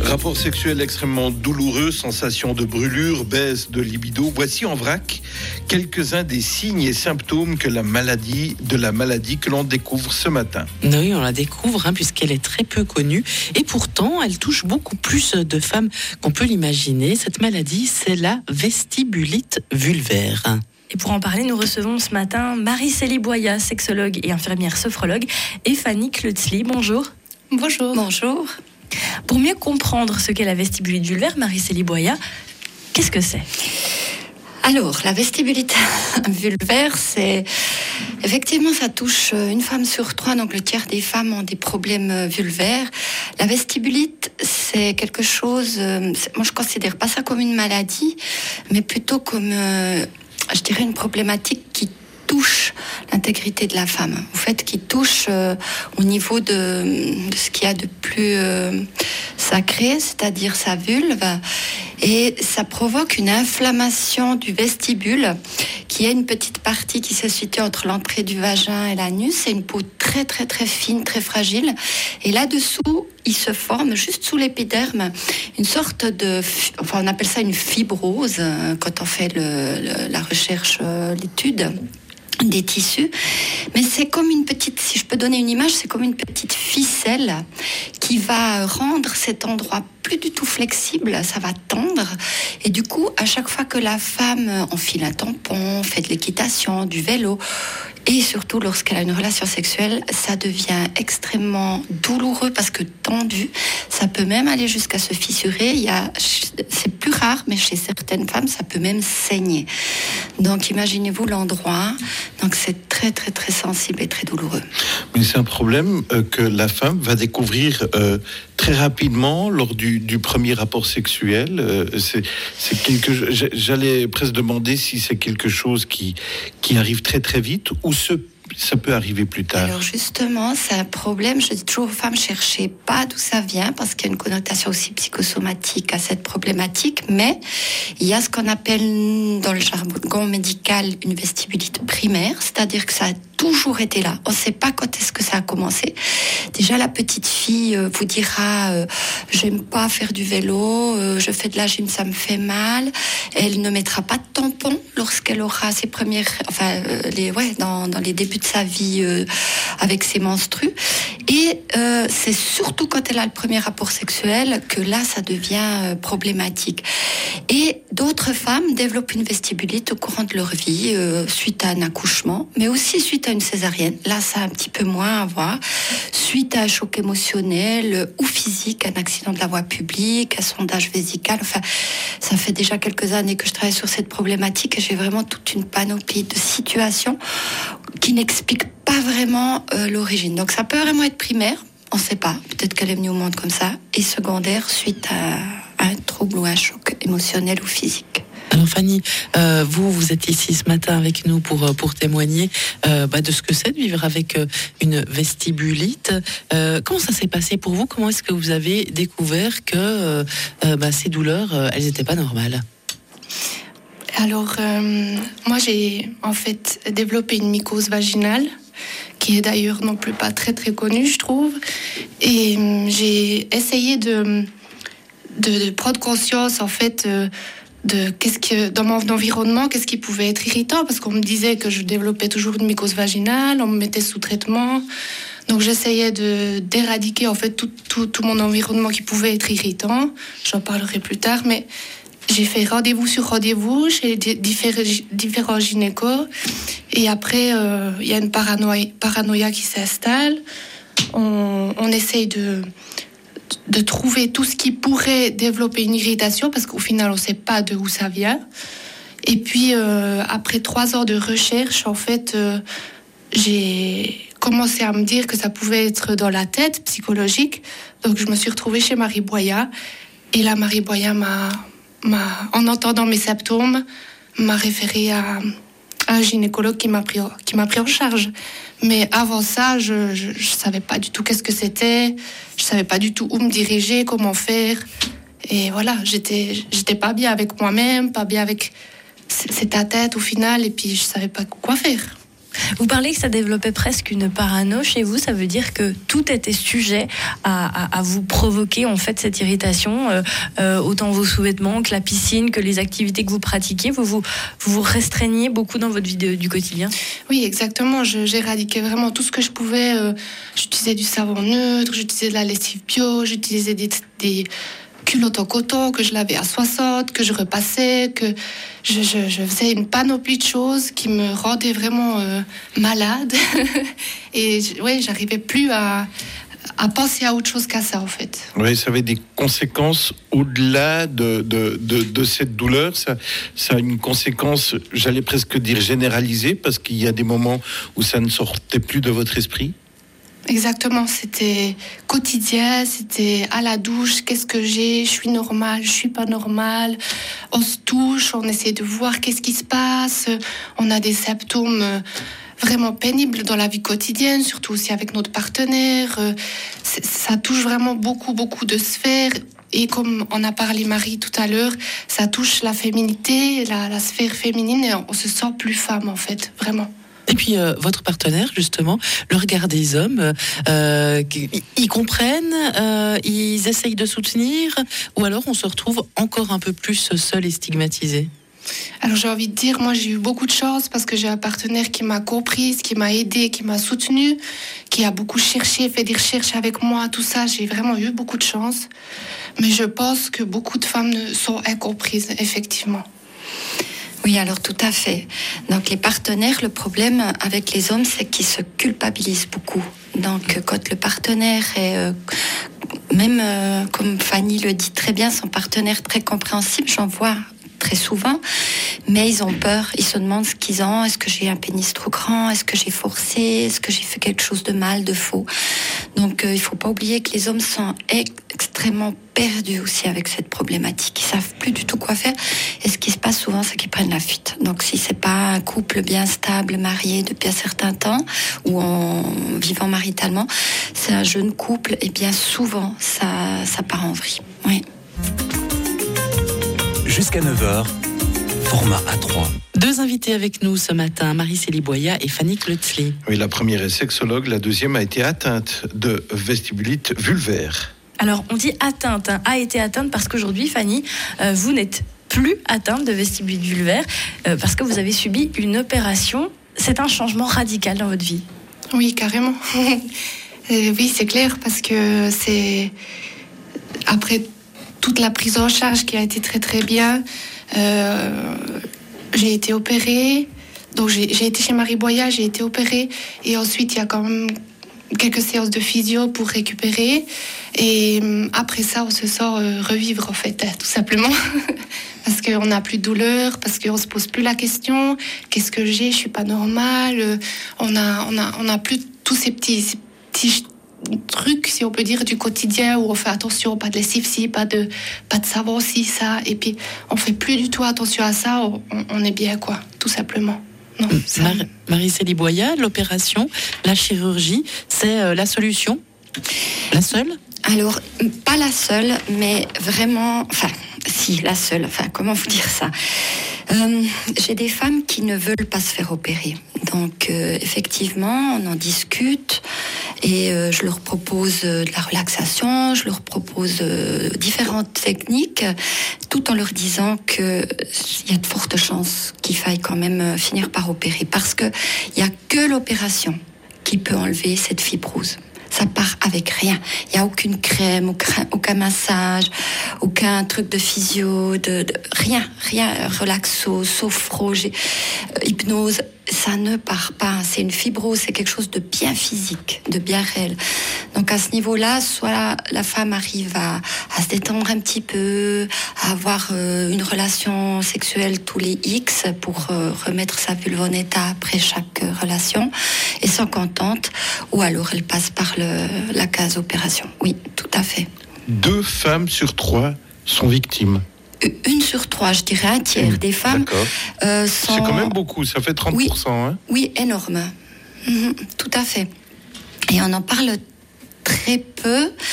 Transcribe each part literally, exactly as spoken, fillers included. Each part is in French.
Rapport sexuel extrêmement douloureux, sensation de brûlure, baisse de libido. Voici en vrac quelques-uns des signes et symptômes que la maladie, de la maladie que l'on découvre ce matin. Oui, on la découvre hein, puisqu'elle est très peu connue et pourtant elle touche beaucoup plus de femmes qu'on peut l'imaginer. Cette maladie, c'est la vestibulite vulvaire. Et pour en parler, nous recevons ce matin Marie-Célie Boya, sexologue et infirmière sophrologue, et Fanny Klutzli. Bonjour. Bonjour. Bonjour. Pour mieux comprendre ce qu'est la vestibulite vulvaire, Marie-Célie Boya, qu'est-ce que c'est ? Alors, la vestibulite vulvaire, c'est... Effectivement, ça touche une femme sur trois, donc le tiers des femmes ont des problèmes vulvaires. La vestibulite, c'est quelque chose... C'est... Moi, je ne considère pas ça comme une maladie, mais plutôt comme, euh, je dirais, une problématique qui touche l'intégrité de la femme. En fait, qui touche euh, au niveau de, de ce qu'il y a de plus euh, sacré, c'est-à-dire sa vulve. Et ça provoque une inflammation du vestibule, qui est une petite partie qui se situe entre l'entrée du vagin et l'anus. C'est une peau très, très, très fine, très fragile. Et là-dessous, il se forme, juste sous l'épiderme, une sorte de... Enfin, on appelle ça une fibrose, quand on fait le, le, la recherche, l'étude des tissus, mais c'est comme une petite, si je peux donner une image, c'est comme une petite ficelle qui va rendre cet endroit plus du tout flexible, ça va tendre, et du coup, à chaque fois que la femme enfile un tampon, fait de l'équitation, du vélo, et surtout lorsqu'elle a une relation sexuelle, ça devient extrêmement douloureux parce que tendu, ça peut même aller jusqu'à se fissurer. Il y a, c'est plus rare, mais chez certaines femmes, ça peut même saigner. Donc imaginez-vous l'endroit. Donc c'est très très très sensible et très douloureux. Mais c'est un problème euh, que la femme va découvrir euh, très rapidement lors du, du premier rapport sexuel. Euh, c'est, c'est quelque, j'allais presque demander si c'est quelque chose qui, qui arrive très très vite ou ce, ça peut arriver plus tard. Alors justement, c'est un problème. Je dis toujours aux femmes, cherchez pas d'où ça vient, parce qu'il y a une connotation aussi psychosomatique à cette problématique. Mais il y a ce qu'on appelle dans le jargon médical une vestibulite primaire, c'est-à-dire que ça a toujours été là. On ne sait pas quand est-ce que ça a commencé. Déjà, la petite fille euh, vous dira euh, « j'aime pas faire du vélo, euh, je fais de la gym, ça me fait mal ». Elle ne mettra pas de tampon lorsqu'elle aura ses premières... Enfin, euh, les, ouais, dans, dans les débuts de sa vie euh, avec ses menstrues. Et euh, c'est surtout quand elle a le premier rapport sexuel que là, ça devient euh, problématique. Et d'autres femmes développent une vestibulite au courant de leur vie, euh, suite à un accouchement, mais aussi suite à une césarienne. Là, ça a un petit peu moins à voir. Suite à un choc émotionnel ou physique, un accident de la voie publique, un sondage vésical. Enfin, ça fait déjà quelques années que je travaille sur cette problématique et j'ai vraiment toute une panoplie de situations qui n'expliquent pas vraiment euh, l'origine. Donc, ça peut vraiment être primaire, on ne sait pas. Peut-être qu'elle est venue au monde comme ça. Et secondaire, suite à un trouble ou un choc émotionnel ou physique. Alors Fanny, euh, vous, vous êtes ici ce matin avec nous pour, pour témoigner euh, bah, de ce que c'est de vivre avec euh, une vestibulite. Euh, comment ça s'est passé pour vous ? Comment est-ce que vous avez découvert que euh, euh, bah, ces douleurs, euh, elles n'étaient pas normales ? Alors, euh, moi, j'ai en fait développé une mycose vaginale, qui est d'ailleurs non plus pas très très connue, je trouve. Et euh, j'ai essayé de, de, de prendre conscience, en fait, euh, de qu'est-ce que dans mon environnement, qu'est-ce qui pouvait être irritant, parce qu'on me disait que je développais toujours une mycose vaginale, on me mettait sous traitement. Donc j'essayais de d'éradiquer en fait tout, tout, tout mon environnement qui pouvait être irritant. J'en parlerai plus tard, mais j'ai fait rendez-vous sur rendez-vous chez différents, différents gynécos. Et après, il euh, y a une paranoïa, paranoïa qui s'installe. On, on essaye de, de trouver tout ce qui pourrait développer une irritation, parce qu'au final, on ne sait pas de où ça vient. Et puis, euh, après trois ans de recherche, en fait, euh, j'ai commencé à me dire que ça pouvait être dans la tête, psychologique. Donc, je me suis retrouvée chez Marie Boya. Et là, Marie Boya m'a... M'a, en entendant mes symptômes, m'a référé à, à un gynécologue qui m'a pris, qui m'a pris en charge. Mais avant ça, je ne savais pas du tout qu'est-ce que c'était, je ne savais pas du tout où me diriger, comment faire. Et voilà, j'étais, j'étais pas bien avec moi-même, pas bien avec... C'était à tête au final, et puis je ne savais pas quoi faire. Vous parlez que ça développait presque une parano chez vous, ça veut dire que tout était sujet à, à, à vous provoquer en fait cette irritation, euh, euh, autant vos sous-vêtements que la piscine, que les activités que vous pratiquiez, vous vous, vous, vous restreignez beaucoup dans votre vie de, du quotidien? Oui, exactement, je, j'éradiquais vraiment tout ce que je pouvais, euh, j'utilisais du savon neutre, j'utilisais de la lessive bio, j'utilisais des, des culottes en coton que je lavais à soixante, que je repassais, que je, je, je faisais une panoplie de choses qui me rendaient vraiment euh, malade. Et ouais, j'arrivais plus à, à penser à autre chose qu'à ça, en fait. Oui, ça avait des conséquences au-delà de, de, de, de cette douleur. Ça, ça a une conséquence, j'allais presque dire généralisée, parce qu'il y a des moments où ça ne sortait plus de votre esprit. Exactement, c'était quotidien, c'était à la douche, qu'est-ce que j'ai, je suis normale, je suis pas normale, on se touche, on essaie de voir qu'est-ce qui se passe, on a des symptômes vraiment pénibles dans la vie quotidienne, surtout aussi avec notre partenaire, ça touche vraiment beaucoup, beaucoup de sphères. Et comme on a parlé Marie tout à l'heure, ça touche la féminité, la, la sphère féminine, et on se sent plus femme en fait, vraiment. Et puis euh, votre partenaire, justement, le regard des hommes, euh, ils comprennent, euh, ils essayent de soutenir, ou alors on se retrouve encore un peu plus seul et stigmatisé? Alors j'ai envie de dire, moi j'ai eu beaucoup de chance parce que j'ai un partenaire qui m'a comprise, qui m'a aidée, qui m'a soutenue, qui a beaucoup cherché, fait des recherches avec moi, tout ça, j'ai vraiment eu beaucoup de chance. Mais je pense que beaucoup de femmes sont incomprises, effectivement. Oui, alors tout à fait. Donc les partenaires, le problème avec les hommes, c'est qu'ils se culpabilisent beaucoup. Donc quand le partenaire est, euh, même euh, comme Fanny le dit très bien, son partenaire très compréhensible, j'en vois très souvent, mais ils ont peur, ils se demandent ce qu'ils ont, est-ce que j'ai un pénis trop grand, est-ce que j'ai forcé, est-ce que j'ai fait quelque chose de mal, de faux. Donc euh, il faut pas oublier que les hommes sont extrêmement perdus aussi avec cette problématique, ils savent plus du tout quoi faire, et ce qui se passe souvent c'est qu'ils prennent la fuite. Donc si c'est pas un couple bien stable, marié depuis un certain temps, ou en vivant maritalement, c'est un jeune couple, et bien souvent ça, ça part en vrille. Oui. Jusqu'à neuf heures, format A trois. Deux invités avec nous ce matin, Marie-Célie Boya et Fanny Klötzli. Oui, la première est sexologue, la deuxième a été atteinte de vestibulite vulvaire. Alors, on dit atteinte, hein, a été atteinte parce qu'aujourd'hui, Fanny, euh, vous n'êtes plus atteinte de vestibulite vulvaire euh, parce que vous avez subi une opération. C'est un changement radical dans votre vie. Oui, carrément. euh, oui, c'est clair parce que c'est... Après toute la prise en charge qui a été très très bien, euh, j'ai été opérée, donc j'ai, j'ai été chez Marie Boya, j'ai été opérée, et ensuite il y a quand même quelques séances de physio pour récupérer, et après ça on se sent euh, revivre en fait, tout simplement, parce qu'on n'a plus de douleur, parce qu'on se pose plus la question, qu'est-ce que j'ai, je suis pas normale, on a, on a, on a plus tous ces petits, ces petits truc, si on peut dire, du quotidien où on fait attention, pas de lessive ci, pas de, pas de savon ci, ça, et puis on fait plus du tout attention à ça, on, on est bien, quoi, tout simplement. Non, ça... Mar- Marie-Célie Boya, l'opération, la chirurgie, c'est euh, la solution? La seule? Alors, pas la seule, mais vraiment, enfin, si, la seule, enfin, comment vous dire ça? Euh, j'ai des femmes qui ne veulent pas se faire opérer. Donc, euh, effectivement, on en discute et euh, je leur propose euh, de la relaxation, je leur propose euh, différentes techniques, tout en leur disant qu'il y a de fortes chances qu'il faille quand même euh, finir par opérer. Parce qu'il n'y a que l'opération qui peut enlever cette fibrose. Ça part avec rien. Il n'y a aucune crème, aucun, aucun massage, aucun truc de physio, de, de rien, rien, relaxo, sophro, euh, hypnose. Ça ne part pas. C'est une fibrose, c'est quelque chose de bien physique, de bien réel. Donc à ce niveau-là, soit la femme arrive à, à se détendre un petit peu, à avoir euh, une relation sexuelle tous les X pour euh, remettre sa vulve en état après chaque euh, relation, et s'en contente, ou alors elle passe par le, la case opération. Oui, tout à fait. Deux femmes sur trois sont victimes. Une sur trois, je dirais un tiers des femmes euh, sont... C'est quand même beaucoup, ça fait trente pour cent. Oui, hein oui, énorme. Mmh, tout à fait. Et on en parle très peu.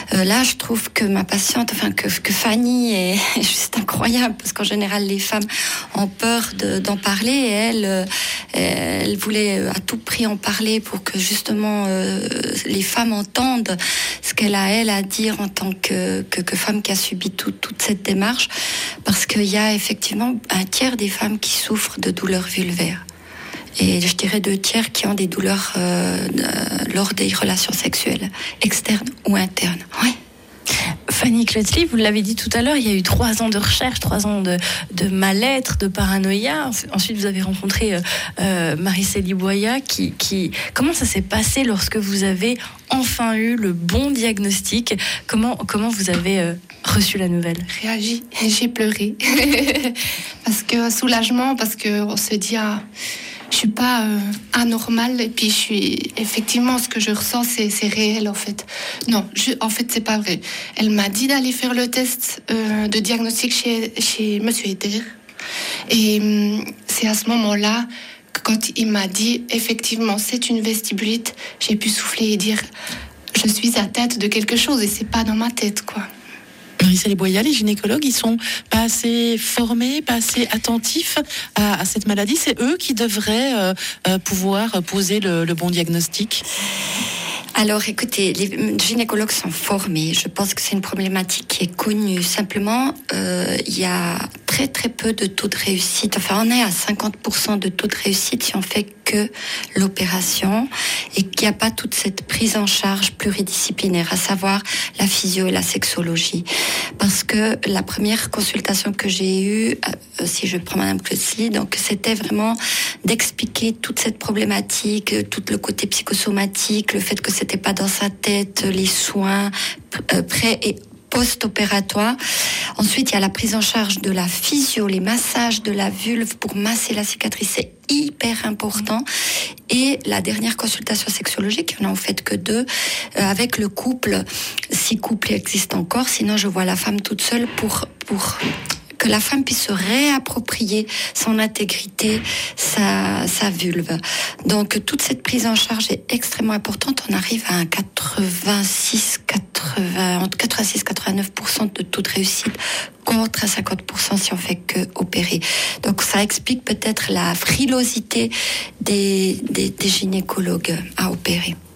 Euh, là, je trouve que ma patiente, enfin que, que Fanny est, est juste incroyable, parce qu'en général, les femmes ont peur de, d'en parler, et elle, euh, elle voulait à tout prix en parler pour que justement euh, les femmes entendent ce qu'elle a, elle, à dire en tant que, que, que femme qui a subi tout, toute cette démarche, parce qu'il y a effectivement un tiers des femmes qui souffrent de douleurs vulvaires. Et je dirais deux tiers qui ont des douleurs euh, lors des relations sexuelles, externes ou internes. Oui. Fanny Kletzli, vous l'avez dit tout à l'heure, il y a eu trois ans de recherche, trois ans de, de mal-être, de paranoïa. Ensuite, vous avez rencontré euh, Marie-Célie Boya. Qui, qui, comment ça s'est passé lorsque vous avez enfin eu le bon diagnostic ? Comment, comment vous avez euh, reçu la nouvelle ? Réagi, j'ai pleuré. Parce que soulagement, parce qu'on se dit... Ah, je suis pas euh, anormale, et puis je suis effectivement, ce que je ressens, c'est, c'est réel en fait. Non, je, en fait c'est pas vrai. Elle m'a dit d'aller faire le test euh, de diagnostic chez chez Monsieur Eder, et euh, c'est à ce moment-là que quand il m'a dit effectivement c'est une vestibulite, j'ai pu souffler et dire je suis atteinte de quelque chose et c'est pas dans ma tête quoi. Marie-Célie Boya, les gynécologues, ils sont pas assez formés, pas assez attentifs à, à cette maladie. C'est eux qui devraient euh, euh, pouvoir poser le, le bon diagnostic. Alors, écoutez, les gynécologues sont formés. Je pense que c'est une problématique qui est connue. Simplement, euh, il y a très très peu de taux de réussite. Enfin, on est à cinquante pour cent de taux de réussite si on fait que l'opération, et qu'il n'y a pas toute cette prise en charge pluridisciplinaire, à savoir la physio et la sexologie. Parce que la première consultation que j'ai eue, euh, si je prends Madame Kletzli, donc c'était vraiment d'expliquer toute cette problématique, tout le côté psychosomatique, le fait que c'était pas dans sa tête, les soins euh, pré et post-opératoire. Ensuite, il y a la prise en charge de la physio, les massages de la vulve pour masser la cicatrice, c'est hyper important. Et la dernière consultation sexologique, il n'y en a en fait que deux, euh, avec le couple, si couple existe encore, sinon je vois la femme toute seule pour... pour que la femme puisse se réapproprier son intégrité, sa, sa vulve. Donc, toute cette prise en charge est extrêmement importante. On arrive à un quatre-vingt-six, quatre-vingts, entre quatre-vingt-six et quatre-vingt-neuf pour cent de taux de réussite, contre cinquante pour cent si on fait que opérer. Donc, ça explique peut-être la frilosité des, des, des gynécologues à opérer.